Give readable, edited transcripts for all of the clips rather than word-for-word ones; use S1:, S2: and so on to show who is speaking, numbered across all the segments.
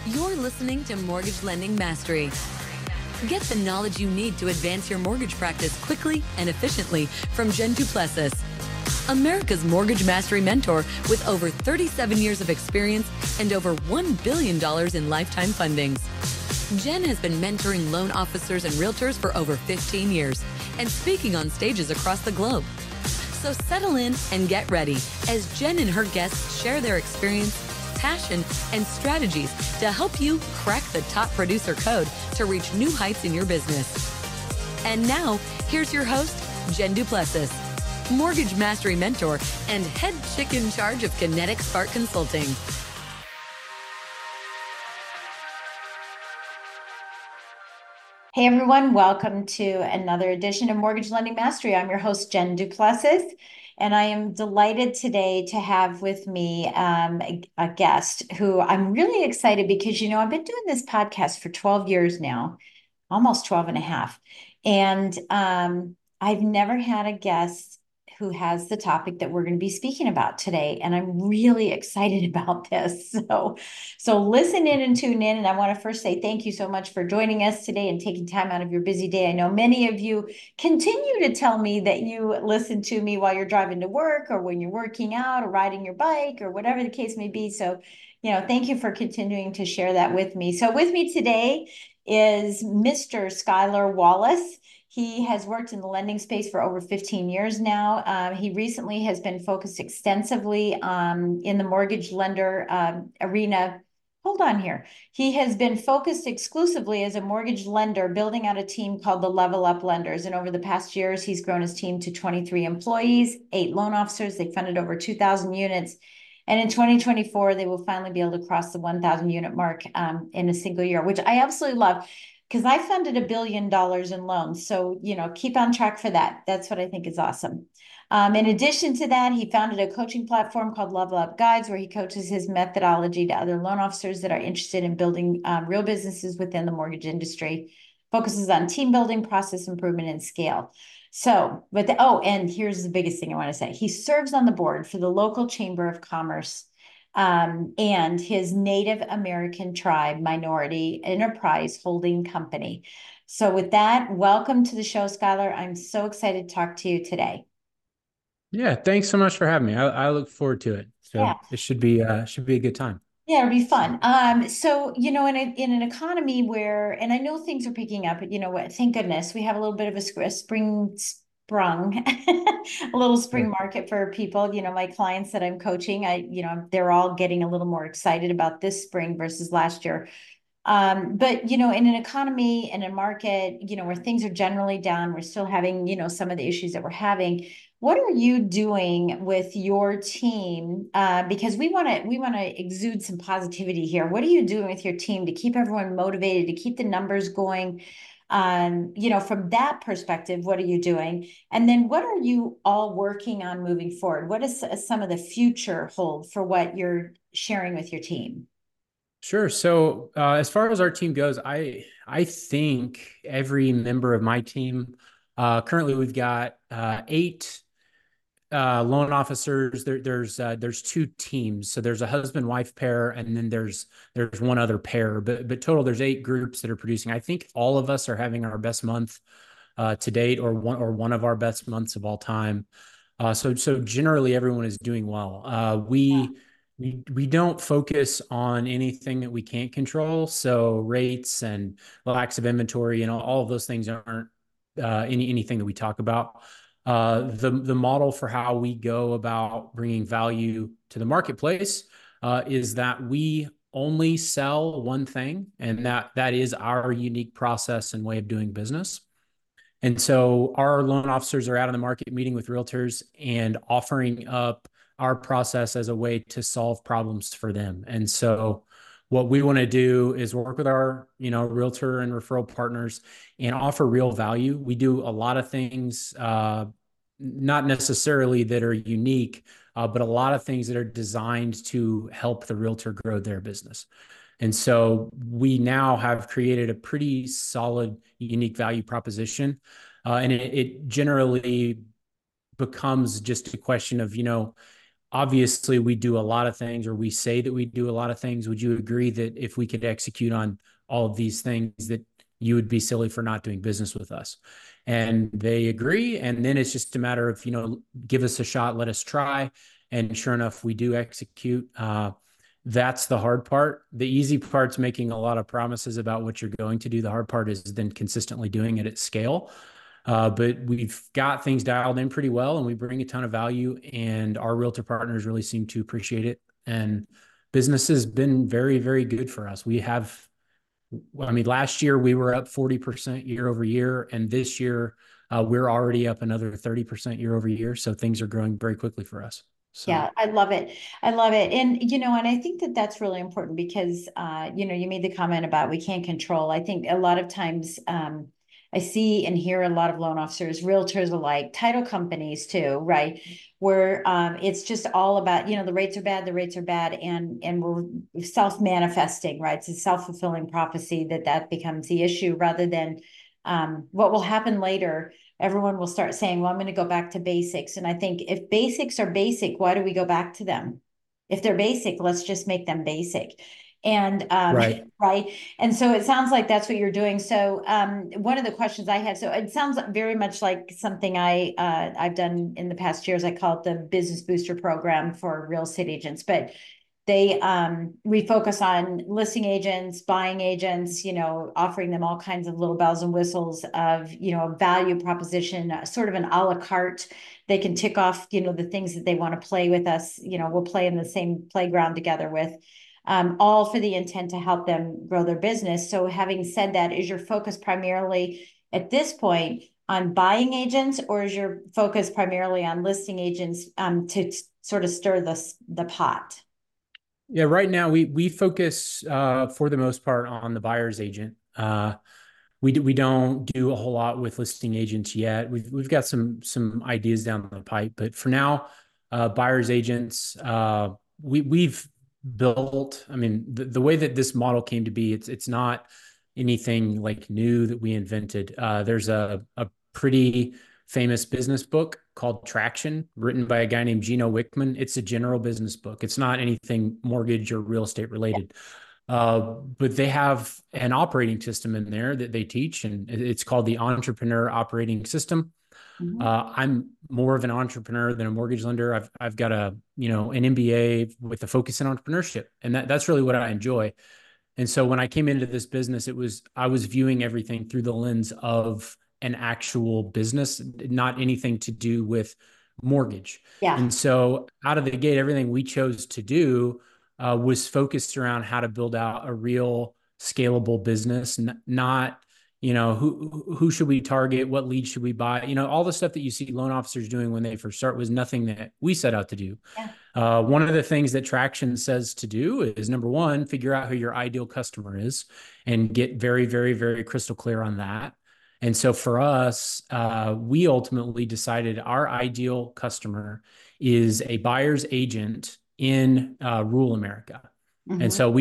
S1: You're listening to Mortgage Lending Mastery. Get the knowledge you need to advance your mortgage practice quickly and efficiently from Jen Duplessis, America's Mortgage Mastery mentor with over 37 years of experience and over $1 billion in lifetime fundings. Jen has been mentoring loan officers and realtors for over 15 years and speaking on stages across the globe. So settle in and get ready as Jen and her guests share their experience, passion, and strategies to help you crack the top producer code to reach new heights in your business. And now, here's your host, Jen Duplessis, Mortgage Mastery mentor and head chick in charge of Kinetic Spark Consulting.
S2: Hey everyone, welcome to another edition of Mortgage Lending Mastery. I'm your host, Jen Duplessis, and I am delighted today to have with me a guest who I'm really excited because, I've been doing this podcast for 12 years now, almost 12 and a half. And I've never had a guest who has the topic that we're going to be speaking about today. And I'm really excited about this. So listen in and tune in. And I want to first say thank you so much for joining us today and taking time out of your busy day. I know many of you continue to tell me that you listen to me while you're driving to work or when you're working out or riding your bike or whatever the case may be. So, thank you for continuing to share that with me. So with me today is Mr. Skylar Wallace. He has worked in the lending space for over 15 years now. He recently has been focused extensively in the mortgage lender arena. Hold on here. He has been focused exclusively as a mortgage lender, building out a team called the Level Up Lenders. And over the past years, he's grown his team to 23 employees, 8 loan officers. They funded over 2,000 units. And in 2024, they will finally be able to cross the 1,000 unit mark in a single year, which I absolutely love. Because I funded $1 billion in loans. So, keep on track for that. That's what I think is awesome. In addition to that, he founded a coaching platform called Level Up Guides, where he coaches his methodology to other loan officers that are interested in building real businesses within the mortgage industry, focuses on team building, process improvement, and scale. And here's the biggest thing I want to say. He serves on the board for the local Chamber of Commerce and his Native American tribe minority enterprise holding company. So with that, welcome to the show, Skylar. I'm so excited to talk to you today.
S3: Yeah, thanks so much for having me. I look forward to it. So
S2: Yeah.
S3: it should be a good time.
S2: Yeah, it'll be fun. In an economy where, and I know things are picking up, but thank goodness we have a little bit of a spring sprung, a little spring market for people. My clients that I'm coaching, they're all getting a little more excited about this spring versus last year. But in an economy and a market, where things are generally down, we're still having, some of the issues that we're having. What are you doing with your team? Because we want to exude some positivity here. What are you doing with your team to keep everyone motivated, to keep the numbers going? From that perspective, what are you doing? And then what are you all working on moving forward? What does some of the future hold for what you're sharing with your team?
S3: Sure. So as far as our team goes, I think every member of my team, currently we've got 8 loan officers. There's 2 teams. So there's a husband-wife pair, and then there's one other pair. But total, there's 8 groups that are producing. I think all of us are having our best month to date, or one of our best months of all time. So generally everyone is doing well. We don't focus on anything that we can't control. So rates and lacks of inventory and all of those things aren't anything that we talk about. The model for how we go about bringing value to the marketplace is that we only sell one thing, and that is our unique process and way of doing business. And so our loan officers are out in the market meeting with realtors and offering up our process as a way to solve problems for them. And so what we want to do is work with our, realtor and referral partners and offer real value. We do a lot of things, not necessarily that are unique, but a lot of things that are designed to help the realtor grow their business. And so we now have created a pretty solid, unique value proposition. And it generally becomes just a question of, obviously we do a lot of things, or we say that we do a lot of things. Would you agree that if we could execute on all of these things, that you would be silly for not doing business with us? And they agree. And then it's just a matter of, give us a shot, let us try. And sure enough, we do execute. That's the hard part. The easy part's making a lot of promises about what you're going to do. The hard part is then consistently doing it at scale. But we've got things dialed in pretty well, and we bring a ton of value, and our realtor partners really seem to appreciate it. And business has been very, very good for us. Last year we were up 40% year over year, and this year we're already up another 30% year over year. So things are growing very quickly for us. So.
S2: Yeah, I love it. I love it. And I think that that's really important because, you made the comment about we can't control. I think a lot of times, I see and hear a lot of loan officers, realtors alike, title companies too, right? Where it's just all about, the rates are bad, and we're self-manifesting, right? It's a self-fulfilling prophecy that becomes the issue rather than what will happen later. Everyone will start saying, well, I'm going to go back to basics. And I think if basics are basic, why do we go back to them? If they're basic, let's just make them basic. And
S3: Right.
S2: right. And so it sounds like that's what you're doing. So one of the questions I had, so it sounds very much like something I've done in the past years. I call it the Business Booster Program for real estate agents, but we focus on listing agents, buying agents, offering them all kinds of little bells and whistles of, a value proposition, sort of an a la carte. They can tick off, the things that they want to play with us. We'll play in the same playground together with. All for the intent to help them grow their business. So having said that, is your focus primarily at this point on buying agents, or is your focus primarily on listing agents to sort of stir the pot?
S3: Yeah, right now we focus for the most part on the buyer's agent. We don't do a whole lot with listing agents yet. We've got some ideas down the pipe, but for now, buyer's agents. We've built. I mean, the way that this model came to be, it's not anything like new that we invented. There's a pretty famous business book called Traction, written by a guy named Gino Wickman. It's a general business book. It's not anything mortgage or real estate related. But they have an operating system in there that they teach, and it's called the Entrepreneur Operating System.
S2: Mm-hmm.
S3: I'm more of an entrepreneur than a mortgage lender. I've got an MBA with a focus in entrepreneurship, and that's really what I enjoy. And so when I came into this business, I was viewing everything through the lens of an actual business, not anything to do with mortgage.
S2: Yeah.
S3: And so out of the gate, everything we chose to do was focused around how to build out a real scalable business, not, who should we target? What leads should we buy? All the stuff that you see loan officers doing when they first start was nothing that we set out to do.
S2: Yeah.
S3: One of the things that Traction says to do is, number one, figure out who your ideal customer is and get very, very, very crystal clear on that. And so for us, we ultimately decided our ideal customer is a buyer's agent in rural America.
S2: Mm-hmm.
S3: And so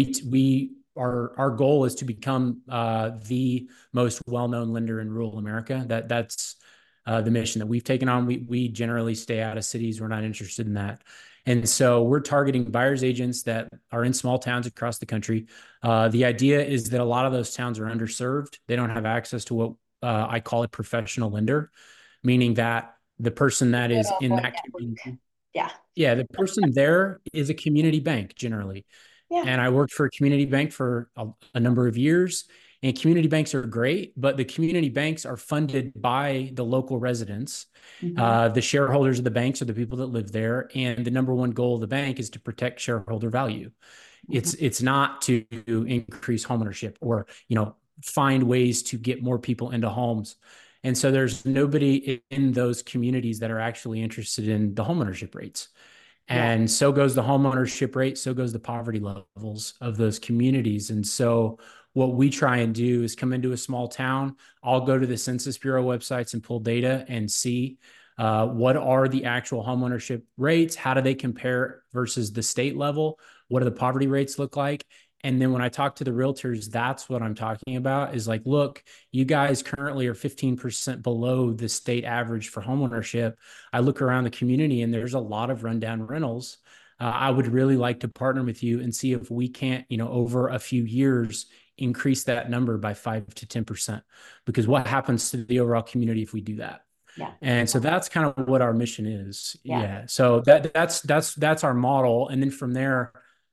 S3: our goal is to become the most well-known lender in rural America. That's the mission that we've taken on. We generally stay out of cities. We're not interested in that. And so we're targeting buyer's agents that are in small towns across the country. The idea is that a lot of those towns are underserved. They don't have access to what I call a professional lender, meaning that the person that is in that community. Yeah, the person there is a community bank generally.
S2: Yeah.
S3: And I worked for a community bank for a number of years, and community banks are great, but the community banks are funded by the local residents.
S2: Mm-hmm.
S3: The shareholders of the banks are the people that live there. And the number one goal of the bank is to protect shareholder value. Mm-hmm. It's not to increase homeownership or, find ways to get more people into homes. And so there's nobody in those communities that are actually interested in the homeownership rates. And so goes the homeownership rate, so goes the poverty levels of those communities. And so what we try and do is come into a small town. I'll go to the Census Bureau websites and pull data and see what are the actual homeownership rates? How do they compare versus the state level? What do the poverty rates look like? And then when I talk to the realtors, that's what I'm talking about is like, look, you guys currently are 15% below the state average for homeownership. I look around the community and there's a lot of rundown rentals. I would really like to partner with you and see if we can't, over a few years, increase that number by 5 to 10%. Because what happens to the overall community if we do that?
S2: Yeah.
S3: And so that's kind of what our mission is.
S2: Yeah.
S3: Yeah. So that's our model. And then from there,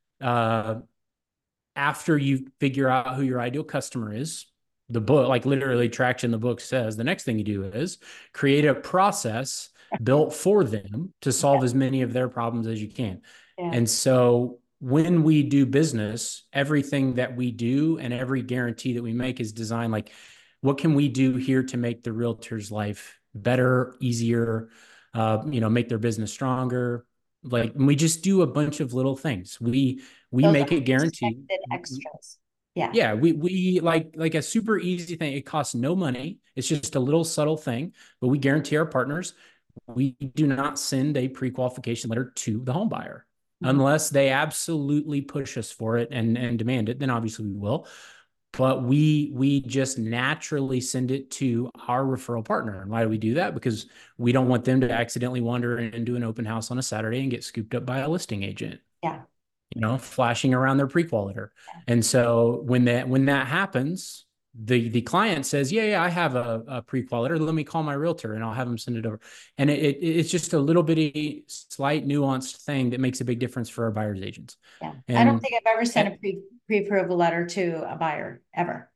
S3: after you figure out who your ideal customer is, the book, like literally Traction, the book says, the next thing you do is create a process built for them to solve as many of their problems as you can.
S2: Yeah.
S3: And so when we do business, everything that we do and every guarantee that we make is designed like, what can we do here to make the realtor's life better, easier, make their business stronger? Like we just do a bunch of little things. We
S2: Those
S3: make it guaranteed.
S2: Extras. Yeah.
S3: Yeah. We like a super easy thing. It costs no money. It's just a little subtle thing, but we guarantee our partners we do not send a pre-qualification letter to the home buyer unless they absolutely push us for it and demand it. Then obviously we will. But we just naturally send it to our referral partner. And why do we do that? Because we don't want them to accidentally wander into an open house on a Saturday and get scooped up by a listing agent.
S2: Yeah.
S3: Flashing around their pre-qual letter. And so when that happens, the client says, yeah, I have a pre-qual letter. Let me call my realtor and I'll have them send it over. And it's just a little bitty, slight, nuanced thing that makes a big difference for our buyers agents.
S2: Yeah.
S3: And,
S2: I don't think I've ever sent a pre-approval letter to a buyer ever.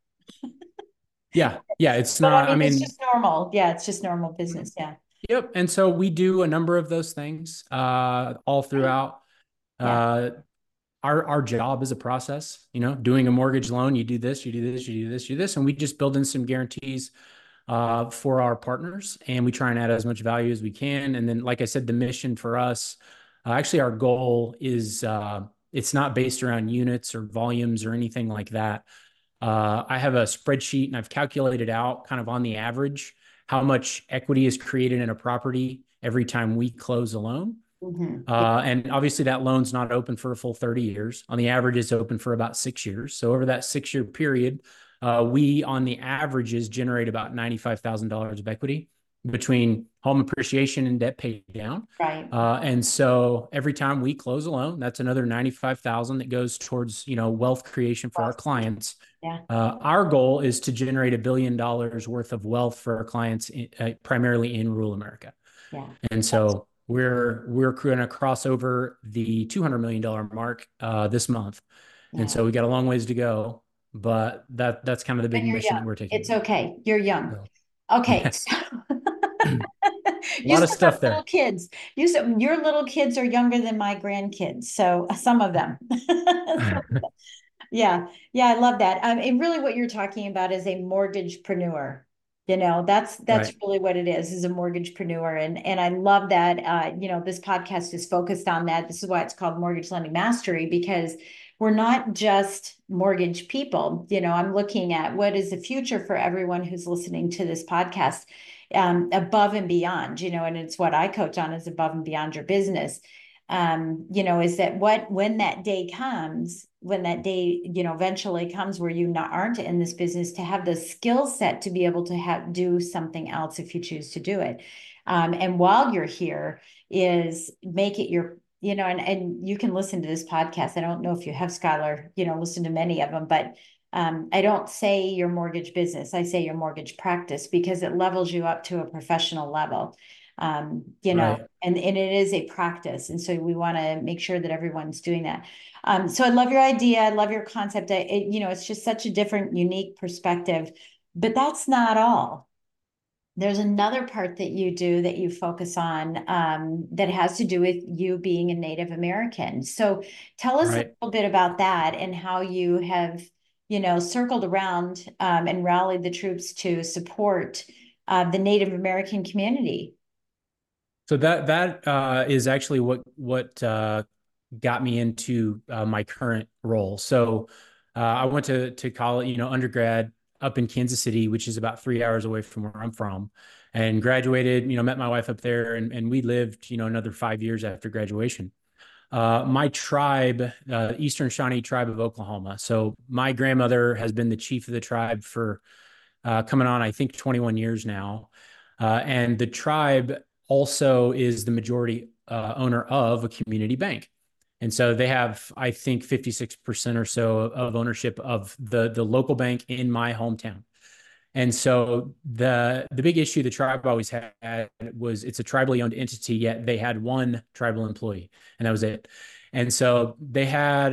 S3: Yeah. It's not,
S2: it's just normal. Yeah. It's just normal business. Yeah.
S3: Yep. And so we do a number of those things all throughout.
S2: Yeah.
S3: Our job is a process, doing a mortgage loan, you do this, you do this, you do this, you do this. And we just build in some guarantees for our partners and we try and add as much value as we can. And then, like I said, the mission for us, actually our goal is it's not based around units or volumes or anything like that. I have a spreadsheet and I've calculated out kind of on the average how much equity is created in a property every time we close a loan. And obviously that loan's not open for a full 30 years. On the average, it's open for about 6 years. So over that 6-year period, we on the averages generate about $95,000 of equity between home appreciation and debt pay down.
S2: Right.
S3: And so every time we close a loan, that's another $95,000 that goes towards, wealth creation for our clients.
S2: Yeah.
S3: Our goal is to generate $1 billion worth of wealth for our clients, primarily in rural America.
S2: Yeah.
S3: And so we're going to cross over the $200 million mark this month. Yeah. And so we got a long ways to go, but that's kind of the big mission that we're taking.
S2: It's okay. You're young. Okay. So
S3: a lot of stuff there.
S2: Little kids. Your little kids are younger than my grandkids. So some of them. Yeah. I love that. And really what you're talking about is a mortgagepreneur. That's right. Really what it is a mortgagepreneur. And I love that, this podcast is focused on that. This is why it's called Mortgage Lending Mastery, because we're not just mortgage people. I'm looking at what is the future for everyone who's listening to this podcast, above and beyond, and it's what I coach on is above and beyond your business. Is that when that day comes, eventually comes where you aren't in this business, to have the skill set to be able to do something else if you choose to do it. And while you're here is make it your, and you can listen to this podcast. I don't know if you have, Skylar, listen to many of them, but I don't say your mortgage business. I say your mortgage practice, because it levels you up to a professional level. Right. and it is a practice. And so we want to make sure that everyone's doing that. So I love your idea. I love your concept. It's just such a different, unique perspective, but that's not all. There's another part that you do that you focus on, that has to do with you being a Native American. So tell us a little bit about that and how you have, circled around, and rallied the troops to support, the Native American community.
S3: So that is actually what got me into my current role. So I went to college, undergrad up in Kansas City, which is about 3 hours away from where I'm from, and graduated. Met my wife up there, and we lived, another 5 years after graduation. my tribe, Eastern Shawnee Tribe of Oklahoma. So my grandmother has been the chief of the tribe for coming on, I think, 21 years now. And the tribe also is the majority owner of a community bank. And so they have, I think, 56% or so of ownership of the local bank in my hometown. And so the big issue the tribe always had was it's a tribally owned entity, yet they had one tribal employee, and that was it. And so they had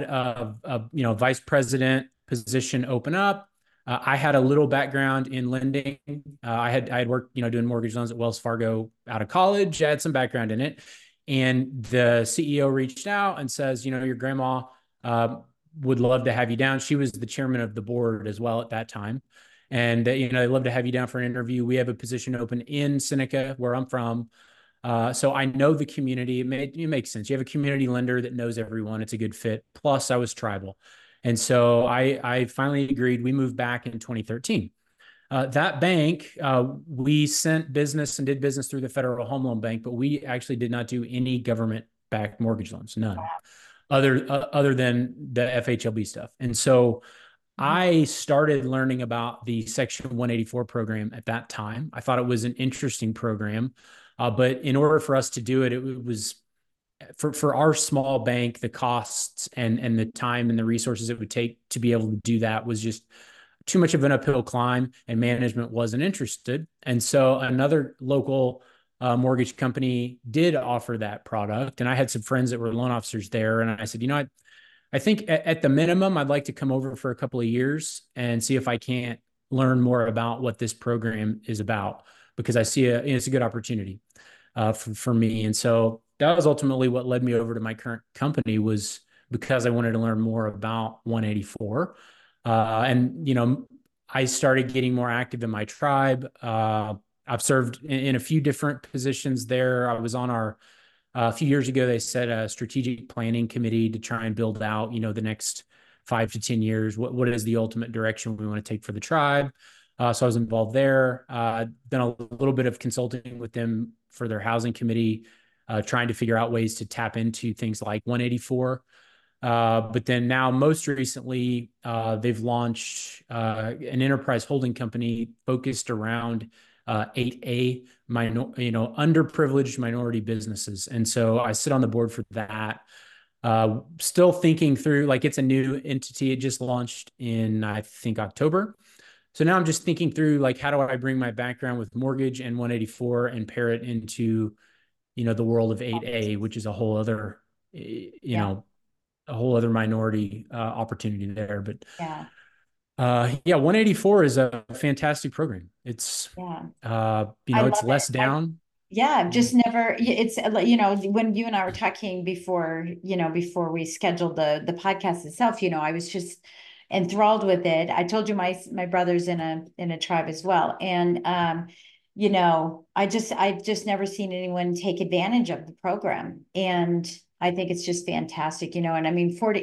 S3: vice president position open up. I had a little background in lending. I had worked doing mortgage loans at Wells Fargo out of college. I had some background in it, and the CEO reached out and says, your grandma would love to have you down. She was the chairman of the board as well at that time. And they'd love to have you down for an interview. We have a position open in Seneca, where I'm from. So I know the community. It makes sense. You have a community lender that knows everyone. It's a good fit. Plus, I was tribal. And so I finally agreed. We moved back in 2013. That bank, we sent business and did business through the Federal Home Loan Bank, but we actually did not do any government-backed mortgage loans, none, other than the FHLB stuff. And so I started learning about the Section 184 program at that time. I thought it was an interesting program, but in order for us to do it, it was for our small bank, the costs and the time and the resources it would take to be able to do that was just too much of an uphill climb, and management wasn't interested. And so another local mortgage company did offer that product, and I had some friends that were loan officers there, and I said, I think at the minimum, I'd like to come over for a couple of years and see if I can't learn more about what this program is about, because I see it's a good opportunity for me. And so that was ultimately what led me over to my current company, was because I wanted to learn more about 184. I started getting more active in my tribe. I've served in a few different positions there. I was on a few years ago, they set a strategic planning committee to try and build out, the next 5 to 10 years. What is the ultimate direction we want to take for the tribe? So I was involved there. Done a little bit of consulting with them for their housing committee, trying to figure out ways to tap into things like 184. But then now, most recently, they've launched an enterprise holding company focused around 8A, underprivileged minority businesses. And so I sit on the board for that. Still thinking through, it's a new entity. It just launched in, I think, October. So now I'm just thinking through, how do I bring my background with mortgage and 184 and pair it into, the world of 8A, which is a whole other, a whole other minority opportunity there. But 184 is a fantastic program. It's it's less down.
S2: Just never. It's when you and I were talking before we scheduled the podcast itself. I was just enthralled with it. I told you my brother's in a tribe as well, and I've just never seen anyone take advantage of the program, and I think it's just fantastic, and I mean, 4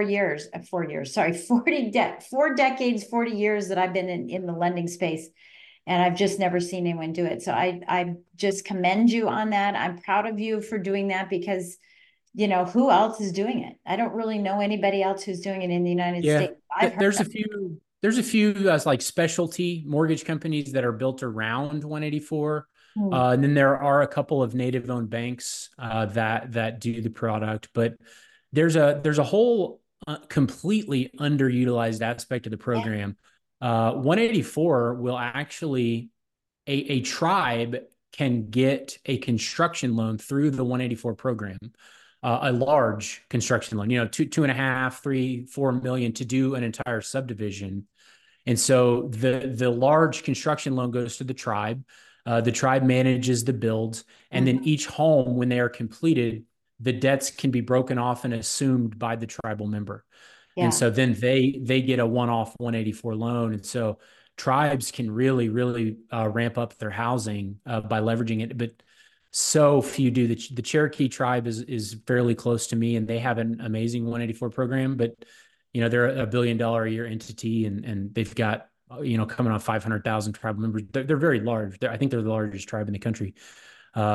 S2: decades, 40 years that I've been in the lending space, and I've just never seen anyone do it. So I just commend you on that. I'm proud of you for doing that, because, who else is doing it? I don't really know anybody else who's doing it in the United States.
S3: There's a few like specialty mortgage companies that are built around 184. And then there are a couple of native-owned banks that do the product, but there's a whole completely underutilized aspect of the program. 184 will actually a tribe can get a construction loan through the 184 program, a large construction loan, 2.5, 3, 4 million to do an entire subdivision. And so the large construction loan goes to the tribe. The tribe manages the builds, and then each home, when they are completed, the debts can be broken off and assumed by the tribal member. And so then they get a one-off 184 loan. And so tribes can really, really ramp up their housing by leveraging it. But so few do. The Cherokee tribe is fairly close to me, and they have an amazing 184 program. But they're a $1 billion a year entity, and they've got coming on 500,000 tribal members. They're very large. I think they're the largest tribe in the country.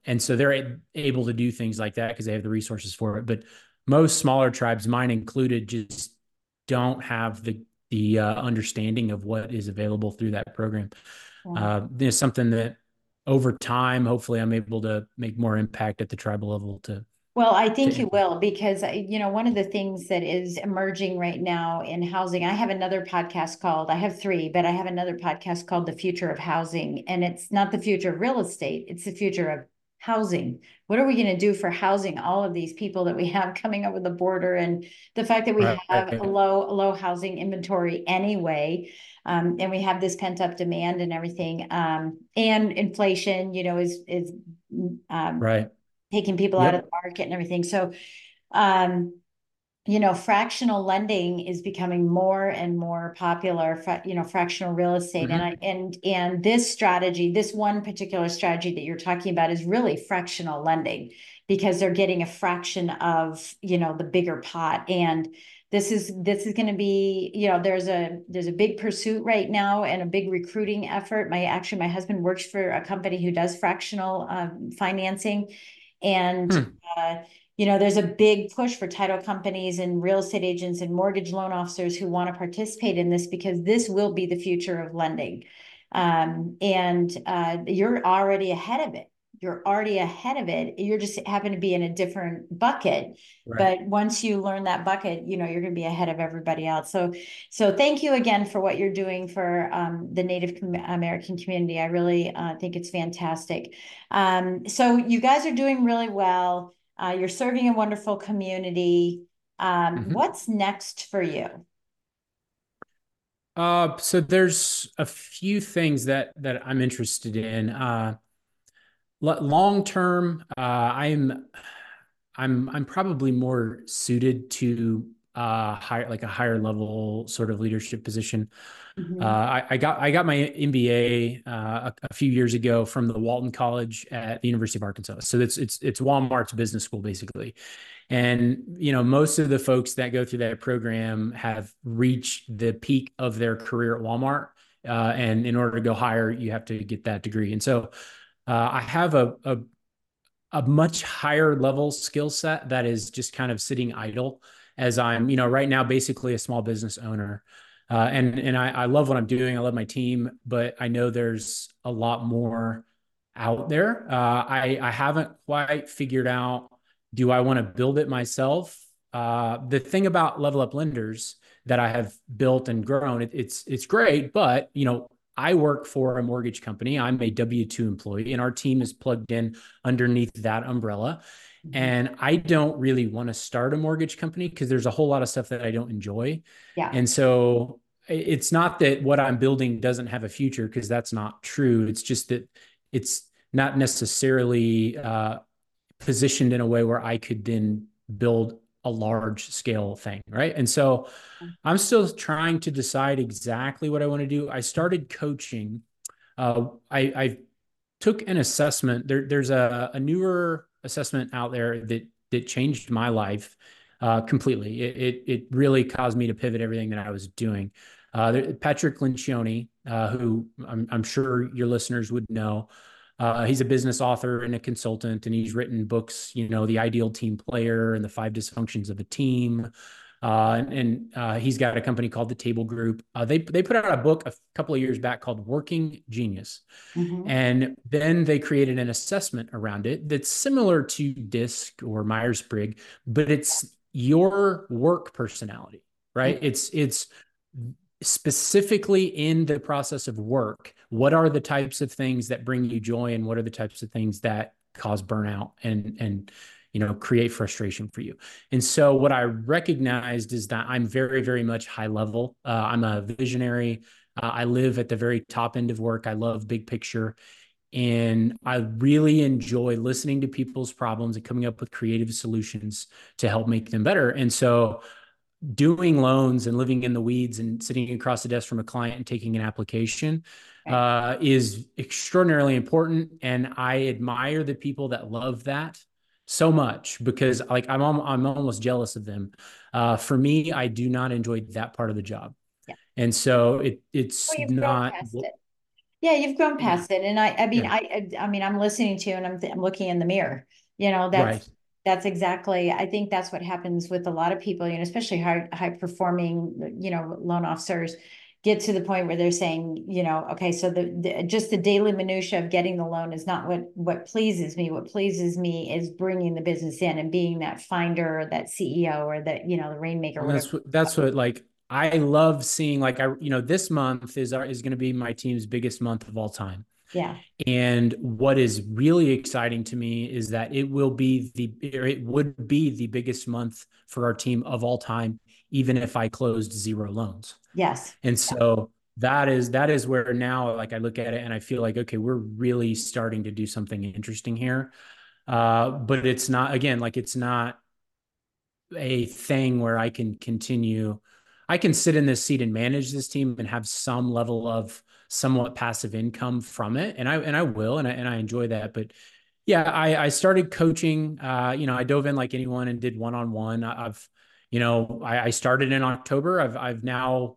S3: And so they're able to do things like that because they have the resources for it. But most smaller tribes, mine included, just don't have the understanding of what is available through that program. There's something that over time, hopefully I'm able to make more impact at the tribal level
S2: Well, I think you will, because one of the things that is emerging right now in housing, I have another podcast called, I have three, but I have another podcast called The Future of Housing, and it's not the future of real estate, it's the future of housing. What are we going to do for housing all of these people that we have coming over the border, and the fact that we have a low housing inventory anyway, and we have this pent up demand and everything, and inflation, is
S3: right.
S2: taking people out of the market and everything. So, fractional lending is becoming more and more popular, fractional real estate. And this strategy, this one particular strategy that you're talking about is really fractional lending, because they're getting a fraction of, the bigger pot. And this is going to be, there's a big pursuit right now and a big recruiting effort. My husband works for a company who does fractional financing. And, there's a big push for title companies and real estate agents and mortgage loan officers who want to participate in this, because this will be the future of lending. You're already ahead of it. You're just happen to be in a different bucket. Right. But once you learn that bucket, you're going to be ahead of everybody else. So thank you again for what you're doing for the Native American community. I really think it's fantastic. So you guys are doing really well. You're serving a wonderful community. What's next for you?
S3: So there's a few things that I'm interested in. Long term, I'm probably more suited to a higher level sort of leadership position. I got my MBA a few years ago from the Walton College at the University of Arkansas. So it's Walmart's business school, basically. And, most of the folks that go through that program have reached the peak of their career at Walmart. And in order to go higher, you have to get that degree. And so I have a much higher level skill set that is just kind of sitting idle, as I'm, right now, basically a small business owner. And I love what I'm doing. I love my team, but I know there's a lot more out there. I haven't quite figured out, do I want to build it myself? The thing about Level Up Lenders that I have built and grown, it's great, but I work for a mortgage company. I'm a W-2 employee, and our team is plugged in underneath that umbrella. And I don't really want to start a mortgage company because there's a whole lot of stuff that I don't enjoy. Yeah. And so it's not that what I'm building doesn't have a future, because that's not true. It's just that it's not necessarily positioned in a way where I could then build a large scale thing, right? And so I'm still trying to decide exactly what I want to do. I started coaching. I took an assessment. There's a newer assessment out there that changed my life completely. It really caused me to pivot everything that I was doing. Patrick Lencioni, who I'm sure your listeners would know. He's a business author and a consultant, and he's written books, The Ideal Team Player and The 5 Dysfunctions of a Team. He's got a company called The Table Group. They put out a book a couple of years back called Working Genius. And then they created an assessment around it that's similar to DISC or Myers-Briggs, but it's your work personality, right? It's specifically in the process of work. What are the types of things that bring you joy, and what are the types of things that cause burnout and create frustration for you? And so what I recognized is that I'm very, very much high level. I'm a visionary. I live at the very top end of work. I love big picture. And I really enjoy listening to people's problems and coming up with creative solutions to help make them better. And so doing loans and living in the weeds and sitting across the desk from a client and taking an application is extraordinarily important. And I admire the people that love that so much, because I'm almost jealous of them. For me, I do not enjoy that part of the job. Yeah. And so it's not.
S2: Yeah, you've grown
S3: Yeah.
S2: past it. And I mean,
S3: Yeah.
S2: I mean, I'm listening to you and I'm looking in the mirror. You know,
S3: Right.
S2: that's exactly, I think that's what happens with a lot of people, you know, especially high performing, you know, loan officers get to the point where they're saying, you know, okay, so just the daily minutia of getting the loan is not what pleases me. What pleases me is bringing the business in and being that finder or that CEO or that, you know, the rainmaker,
S3: And
S2: whatever.
S3: that's what like I love seeing. Like this month is going to be my team's biggest month of all time.
S2: Yeah.
S3: And what is really exciting to me is that it would be the biggest month for our team of all time, even if I closed zero loans.
S2: Yes.
S3: And so that is where now, like, I look at it and I feel like, okay, we're really starting to do something interesting here. But it's not, again, like, it's not a thing where I can continue. I can sit in this seat and manage this team and have some level of somewhat passive income from it. And I will, and I enjoy that. But yeah, I started coaching. I dove in like anyone and did one-on-one. I started in October. I've now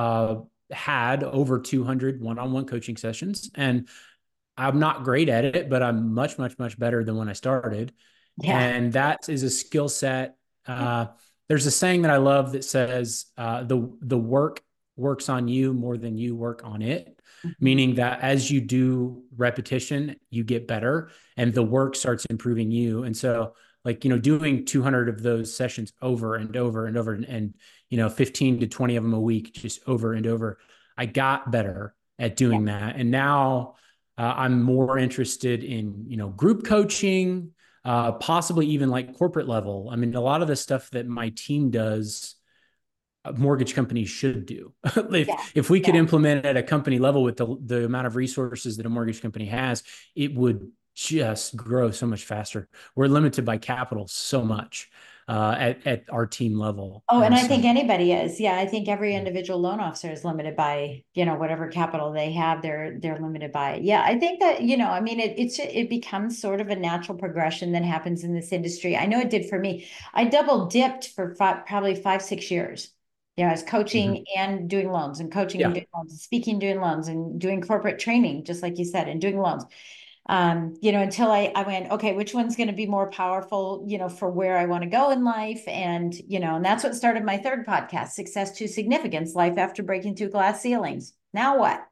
S3: had over 200 one-on-one coaching sessions, and I'm not great at it, but I'm much, much, much better than when I started.
S2: Yeah.
S3: And that is a skill set. There's a saying that I love that says the work works on you more than you work on it,
S2: Mhm.
S3: meaning that as you do repetition, you get better and the work starts improving you. And so, like, doing 200 of those sessions over and over and over, and 15 to 20 of them a week, just over and over, I got better at
S2: Yeah.
S3: doing that. And now I'm more interested in, group coaching, possibly even like corporate level. I mean, a lot of the stuff that my team does, mortgage companies should do.
S2: Yeah.
S3: if we could
S2: Yeah.
S3: implement it at a company level with the amount of resources that a mortgage company has, it would just grow so much faster. We're limited by capital so much at our team level.
S2: Oh, and
S3: And
S2: I think
S3: so,
S2: anybody is. Yeah, I think every individual loan officer is limited by, you know, whatever capital they have, they're limited by it. Yeah, I think that, you know, I mean, it becomes sort of a natural progression that happens in this industry. I know it did for me. I double dipped for probably 5, 6 years. You know, I was
S3: mhm.
S2: coaching and doing loans and coaching and
S3: Yeah.
S2: doing loans and speaking, doing loans and doing corporate training, just like you said, and doing loans. You know, until I went, okay, which one's going to be more powerful, you know, for where I want to go in life. And, you know, and that's what started my third podcast, Success to Significance, Life After Breaking Through Glass Ceilings. Now what?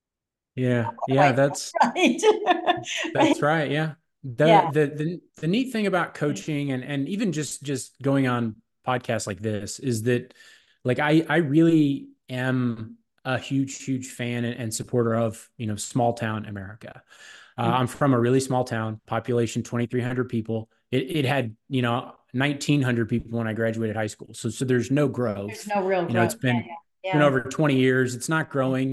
S3: Yeah. Yeah.
S2: Right.
S3: That's,
S2: Right. Right.
S3: That's right. Yeah.
S2: Yeah.
S3: The neat thing about coaching and even just going on podcasts like this is that, like, I really am a huge fan and supporter of, small town America. I'm from a really small town, population 2,300 people. It had, 1,900 people when I graduated high school. So there's no
S2: There's
S3: growth.
S2: no real
S3: It's
S2: growth. Yeah.
S3: been
S2: Yeah.
S3: over 20 years. It's not growing.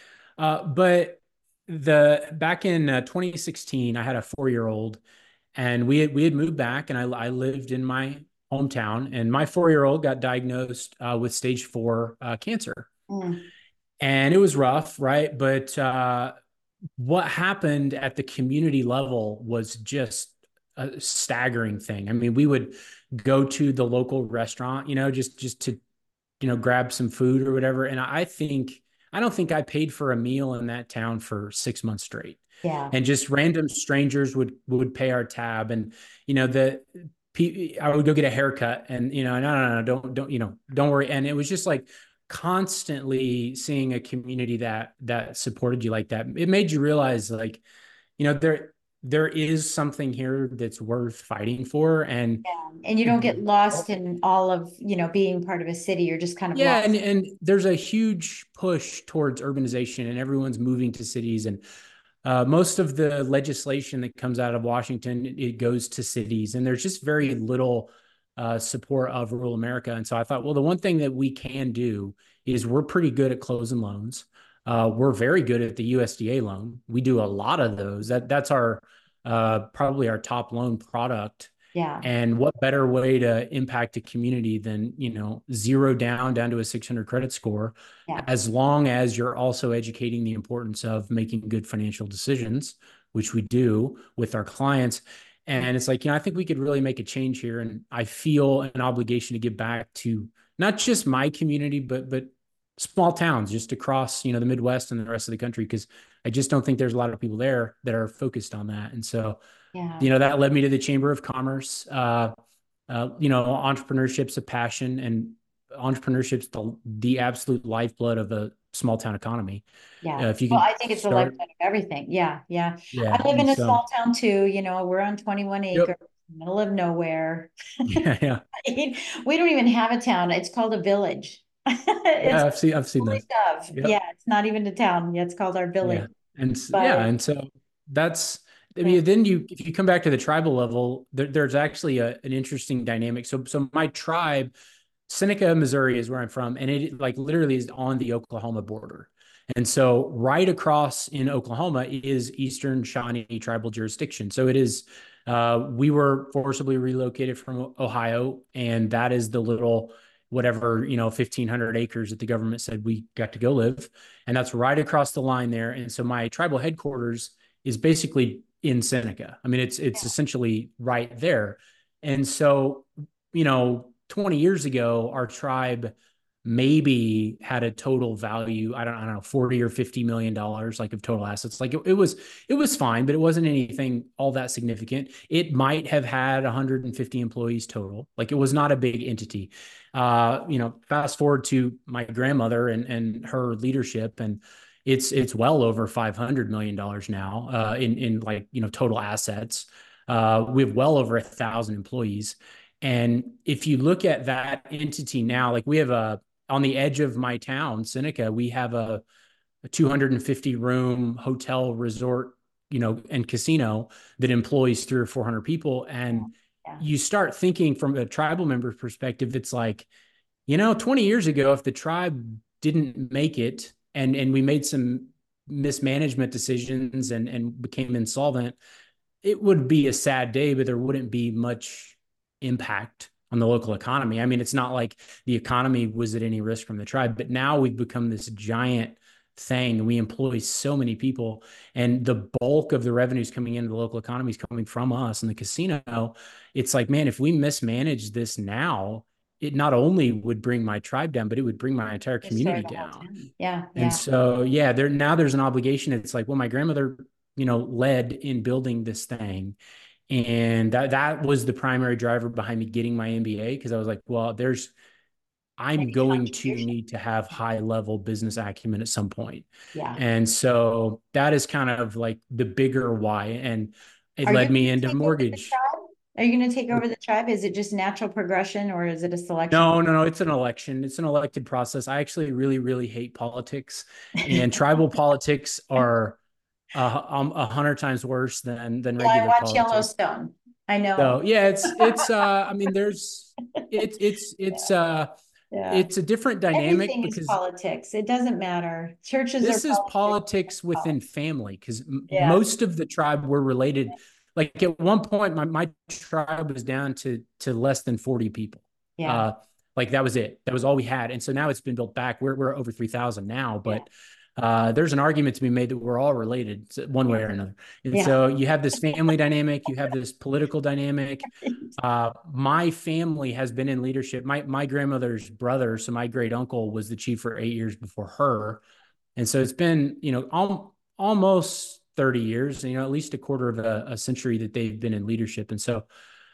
S3: But the back in 2016, I had a 4-year-old, and we had moved back, and I lived in my hometown, and my 4-year-old got diagnosed with stage 4 cancer,
S2: Mm.
S3: and it was rough, right? But what happened at the community level was just a staggering thing. I mean, we would go to the local restaurant, just to grab some food or whatever. And I don't think I paid for a meal in that town for 6 months straight.
S2: Yeah.
S3: And just random strangers would pay our tab. And, the I would go get a haircut, and, no, don't, don't worry. And it was just like constantly seeing a community that supported you like that. It made you realize, like, there is something here that's worth fighting for. And
S2: Yeah. And you don't get lost in all of, you know, being part of a city. You're just kind of
S3: yeah, and
S2: lost.
S3: and there's a huge push towards urbanization, and everyone's moving to cities. And most of the legislation that comes out of Washington, it goes to cities, and there's just very little support of rural America. And so I thought, well, the one thing that we can do is we're pretty good at closing loans. We're very good at the USDA loan. We do a lot of those. That's our probably our top loan product.
S2: Yeah.
S3: And what better way to impact a community than, zero down to a 600 credit score,
S2: Yeah.
S3: as long as you're also educating the importance of making good financial decisions, which we do with our clients. And it's like, I think we could really make a change here. And I feel an obligation to give back to not just my community, but small towns just across, the Midwest and the rest of the country, because I just don't think there's a lot of people there that are focused on that. And so,
S2: Yeah.
S3: that led me to the Chamber of Commerce. Entrepreneurship's a passion, and entrepreneurship's the absolute lifeblood of a small town economy.
S2: Yeah.
S3: If you
S2: Well,
S3: can
S2: I think it's the
S3: start,
S2: lifeblood of everything. Yeah. Yeah.
S3: yeah.
S2: I live
S3: And
S2: in a
S3: so,
S2: small town too. We're on 21 acres,
S3: yep.
S2: middle of nowhere.
S3: Yeah, yeah.
S2: We don't even have a town. It's called a village. It's
S3: Yeah, I've seen that.
S2: of.
S3: Yep.
S2: Yeah, it's not even a town. Yeah, it's called our village.
S3: Yeah. And
S2: But
S3: yeah, and so that's, I
S2: yeah,
S3: mean, then if you come back to the tribal level, there's actually an interesting dynamic. So my tribe, Seneca, Missouri is where I'm from, and it like literally is on the Oklahoma border. And so right across in Oklahoma is Eastern Shawnee tribal jurisdiction. So it is, we were forcibly relocated from Ohio, and that is the little whatever, 1,500 acres that the government said we got to go live. And that's right across the line there. And so my tribal headquarters is basically in Seneca. I mean, it's essentially right there. And so, 20 years ago, our tribe maybe had a total value, I don't know, 40 or $50 million, like, of total assets. Like it was fine, but it wasn't anything all that significant. It might have had 150 employees total. Like, it was not a big entity. Fast forward to my grandmother and her leadership, and it's well over $500 million now, in like, total assets. We have well over 1,000 employees. And if you look at that entity now, like, we have on the edge of my town, Seneca, we have a 250 room hotel resort, and casino that employs 300 or 400 people. And
S2: yeah,
S3: you start thinking from a tribal member perspective, it's like, 20 years ago, if the tribe didn't make it, and we made some mismanagement decisions and became insolvent, it would be a sad day, but there wouldn't be much impact on the local economy. I mean, it's not like the economy was at any risk from the tribe, but now we've become this giant thing. We employ so many people, and the bulk of the revenues coming into the local economy is coming from us and the casino. It's like, man, if we mismanage this now, it not only would bring my tribe down, but it would bring my entire
S2: destroy
S3: community
S2: the whole
S3: down.
S2: town. Yeah,
S3: And
S2: yeah.
S3: so, yeah, there's an obligation. It's like, well, my grandmother, led in building this thing. And that was the primary driver behind me getting my MBA, because I was like, well, I'm
S2: Make a
S3: going to
S2: contribution.
S3: need to have high level business acumen at some point.
S2: Yeah.
S3: And so that is kind of like the bigger why. And it
S2: Are you
S3: led
S2: going
S3: me
S2: to
S3: into
S2: take over the
S3: mortgage.
S2: tribe? Are you going to take over the tribe? Is it just natural progression or is it a selection?
S3: No, no, no. It's an election. It's an elected process. I actually really, really hate politics, and tribal politics are 100 times worse than
S2: Yeah, I
S3: regular
S2: watch
S3: politics.
S2: Yellowstone. I know.
S3: So yeah, it's I mean, it's it's it's uh
S2: Yeah.
S3: it's a different dynamic,
S2: Everything is
S3: because
S2: politics. It doesn't matter. Churches are
S3: this is
S2: politics.
S3: politics within family, because
S2: Yeah.
S3: most of the tribe were related. Like, at one point, my tribe was down to less than 40 people.
S2: Yeah.
S3: Uh, like, that was it. That was all we had. And so now it's been built back. We're over 3,000 now,
S2: Yeah.
S3: but there's an argument to be made that we're all related one way or another. And
S2: Yeah.
S3: so you have this family dynamic, you have this political dynamic. My family has been in leadership. My grandmother's brother, so my great uncle, was the chief for 8 years before her. And so it's been, almost 30 years, at least a quarter of a century that they've been in leadership. And so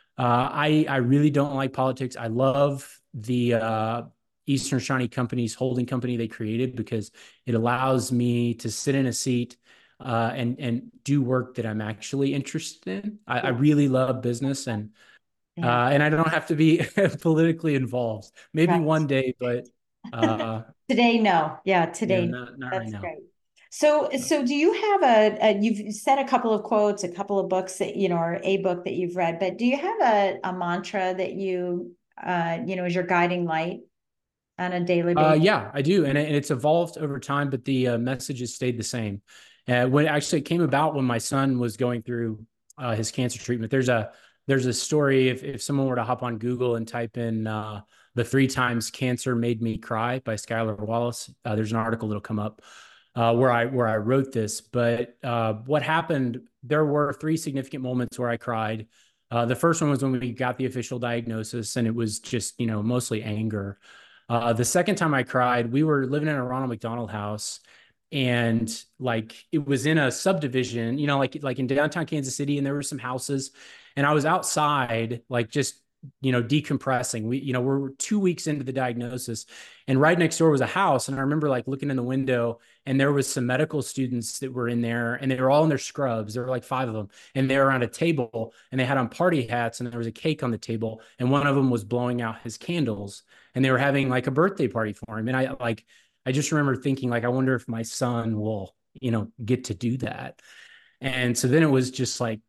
S3: I really don't like politics. I love the Eastern Shawnee Company's holding company they created, because it allows me to sit in a seat and do work that I'm actually interested in. I really love business, and
S2: Yeah.
S3: and I don't have to be politically involved. Maybe
S2: Right.
S3: one day, but
S2: Today, no. Yeah, today, no.
S3: not right
S2: That's
S3: now.
S2: great. So do you have you've said a couple of quotes, a couple of books that, or a book that you've read, but do you have a mantra that is your guiding light on a daily basis?
S3: Yeah, I do, and it's evolved over time, but the message has stayed the same. When actually it came about when my son was going through his cancer treatment, there's a story. If someone were to hop on Google and type in "the 3 times cancer made me cry" by Skylar Wallace, there's an article that'll come up where I wrote this. But what happened? There were 3 significant moments where I cried. The first one was when we got the official diagnosis, and it was just mostly anger. The second time I cried, we were living in a Ronald McDonald House, and like it was in a subdivision, like in downtown Kansas City, and there were some houses, and I was outside, like just decompressing. We're 2 weeks into the diagnosis, and right next door was a house, and I remember like looking in the window, and there was some medical students that were in there, and they were all in their scrubs. There were like 5 of them, and they were around a table, and they had on party hats, and there was a cake on the table, and one of them was blowing out his candles, and they were having like a birthday party for him. And I just remember thinking, like, I wonder if my son will, get to do that. And so then it was just like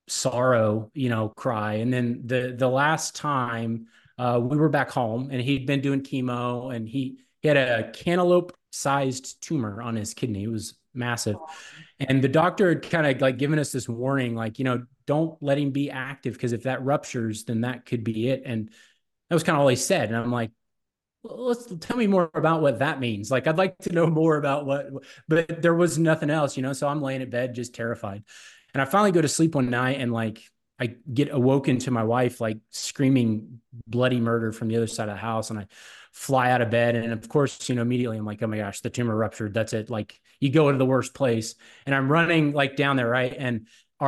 S3: sorrow, cry. And then the last time we were back home, and he'd been doing chemo, and he had a cantaloupe sized tumor on his kidney. It was massive. And the doctor had kind of like given us this warning, like, don't let him be active, because if that ruptures, then that could be it. And that was kind of all he said. And I'm like, well, tell me more about what that means. Like, I'd like to know more about but there was nothing else, So I'm laying in bed, just terrified. And I finally go to sleep one night, and like, I get awoken to my wife, like screaming bloody murder from the other side of the house. And I fly out of bed. And of course, immediately I'm like, oh my gosh, the tumor ruptured. That's it. Like, you go into the worst place. And I'm running like down there. Right. And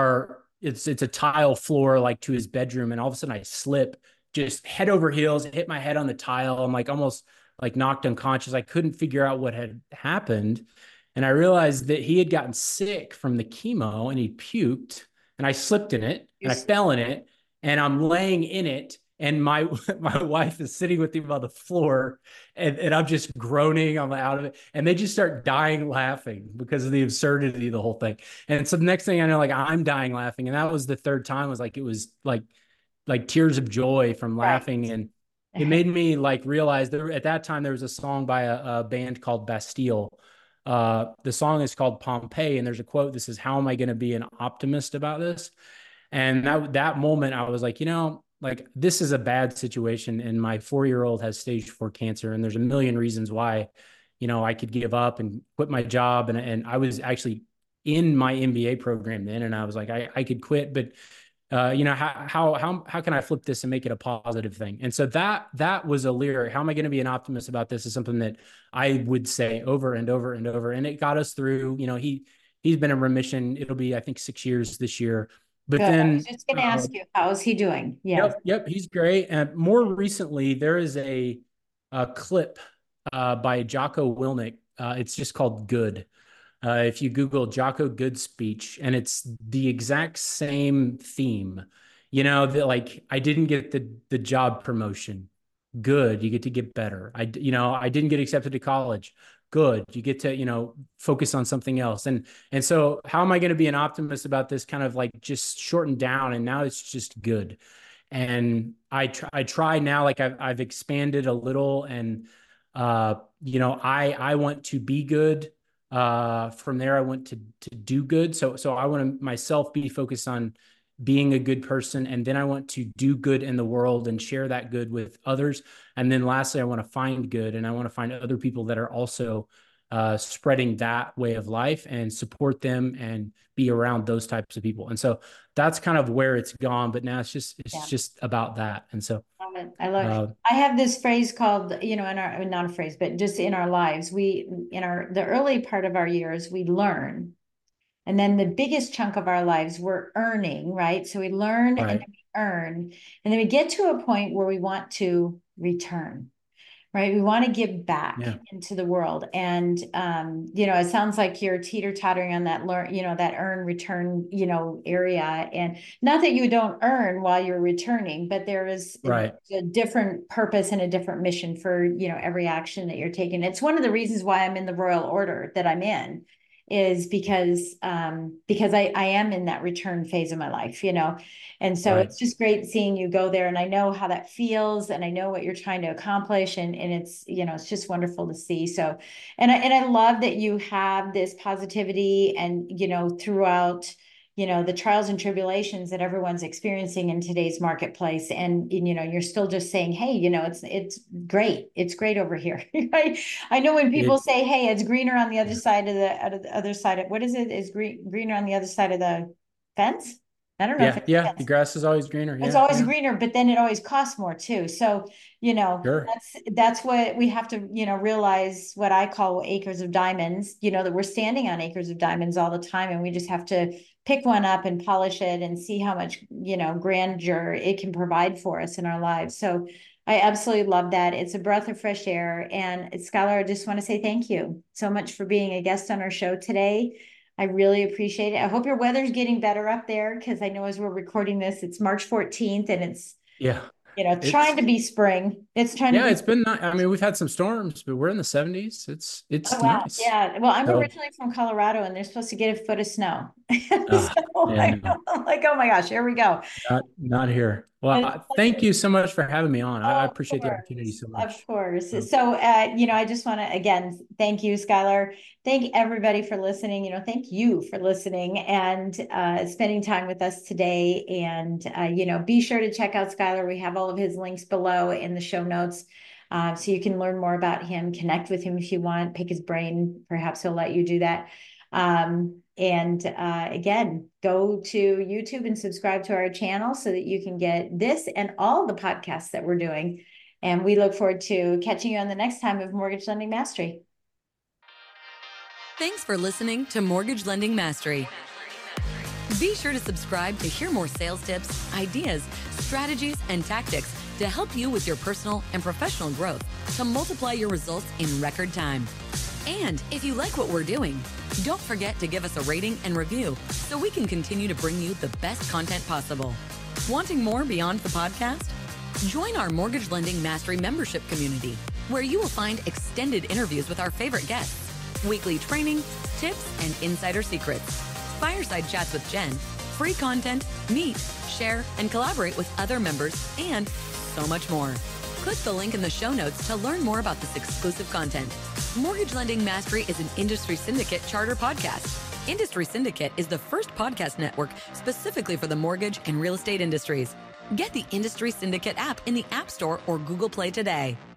S3: it's a tile floor, like to his bedroom. And all of a sudden I slip, just head over heels, hit my head on the tile. I'm like almost like knocked unconscious. I couldn't figure out what had happened. And I realized that he had gotten sick from the chemo, and he puked, and I slipped in it, and I fell in it, and I'm laying in it. And my wife is sitting with him on the floor, and I'm just groaning. I'm out of it. And they just start dying laughing because of the absurdity of the whole thing. And so the next thing I know, like, I'm dying laughing. And that was the third time. It was like tears of joy from laughing. Right. And it made me like realize at that time there was a song by a band called Bastille. The song is called Pompeii, and there's a quote that says, "How am I going to be an optimist about this?" And that moment I was like, like, this is a bad situation, and my 4-year-old has stage 4 cancer, and there's a million reasons why, I could give up and quit my job. And I was actually in my MBA program then, and I was like, I could quit, but how can I flip this and make it a positive thing? And so that was a lyric. How am I going to be an optimist about this is something that I would say over and over and over. And it got us through. He's been in remission. It'll be, I think, 6 years this year. But
S2: Good.
S3: then
S2: I was just going to ask you, how is he doing? Yes.
S3: Yep, he's great. And more recently, there is a clip by Jocko Willink. It's just called "Good." If you Google Jocko Good speech, and it's the exact same theme, that like, I didn't get the job promotion. Good. You get to get better. I didn't get accepted to college. Good. You get to, focus on something else. And so how am I going to be an optimist about this, kind of like just shortened down? And now it's just good. And I try now, like I've expanded a little, and, I want to be good. From there, I want to do good. So I want to myself be focused on being a good person, and then I want to do good in the world and share that good with others. And then lastly, I want to find good, and I want to find other people that are also spreading that way of life, and support them and be around those types of people. And so that's kind of where it's gone. But now it's just about that. And so
S2: I love it. I have this phrase called, in our, not a phrase, but just in our lives, the early part of our years, we learn. And then the biggest chunk of our lives, we're earning, right? So we learn, right, and then we earn. And then we get to a point where we want to return, right? We want to give back into the world. And, it sounds like you're teeter-tottering on that that earn return, area. And not that you don't earn while you're returning, but there is a different purpose and a different mission for, every action that you're taking. It's one of the reasons why I'm in the Royal Order that I'm in, is because I am in that return phase of my life, and so it's just great seeing you go there, and I know how that feels, and I know what you're trying to accomplish, and it's, it's just wonderful to see. So, and I love that you have this positivity, and, throughout, the trials and tribulations that everyone's experiencing in today's marketplace. And, you're still just saying, hey, it's great. It's great over here. I know when people say, hey, it's greener on the other side of the other side of, what is it? Is greener on the other side of the fence? I don't know if
S3: Yeah. The grass is always greener.
S2: it's
S3: Yeah.
S2: always greener, but then it always costs more too. So,
S3: Sure.
S2: that's what we have to, realize, what I call acres of diamonds, that we're standing on acres of diamonds all the time. And we just have to pick one up and polish it and see how much, grandeur it can provide for us in our lives. So I absolutely love that. It's a breath of fresh air. And Skylar, I just want to say thank you so much for being a guest on our show today. I really appreciate it. I hope your weather's getting better up there, because I know as we're recording this, it's March 14th and it's,
S3: Yeah.
S2: trying to be spring. It's trying to be.
S3: It's been I mean, we've had some storms, but we're in the 70s.
S2: Oh,
S3: It's
S2: wow.
S3: nice.
S2: Yeah. Well, I'm
S3: So,
S2: originally from Colorado and they're supposed to get a foot of snow.
S3: uh,
S2: So
S3: yeah, no,
S2: I'm like, oh my gosh, here we go.
S3: not here. Well,
S2: And
S3: thank you so much for having me on. I
S2: oh,
S3: appreciate the opportunity so
S2: of
S3: much.
S2: course.
S3: So,
S2: So, I just want to again thank you, Skylar. Thank everybody for listening. Thank you for listening and spending time with us today. And be sure to check out Skylar. We have all of his links below in the show notes, so you can learn more about him, connect with him if you want, pick his brain. Perhaps he'll let you do that. And again, go to YouTube and subscribe to our channel so that you can get this and all the podcasts that we're doing. And we look forward to catching you on the next time of Mortgage Lending Mastery.
S1: Thanks for listening to Mortgage Lending Mastery. Be sure to subscribe to hear more sales tips, ideas, strategies, and tactics to help you with your personal and professional growth to multiply your results in record time. And if you like what we're doing, don't forget to give us a rating and review so we can continue to bring you the best content possible. Wanting more beyond the podcast? Join our Mortgage Lending Mastery membership community, where you will find extended interviews with our favorite guests, weekly training, tips, and insider secrets, fireside chats with Jen, free content, meet, share, and collaborate with other members, and so much more. Click the link in the show notes to learn more about this exclusive content. Mortgage Lending Mastery is an Industry Syndicate charter podcast. Industry Syndicate is the first podcast network specifically for the mortgage and real estate industries. Get the Industry Syndicate app in the App Store or Google Play today.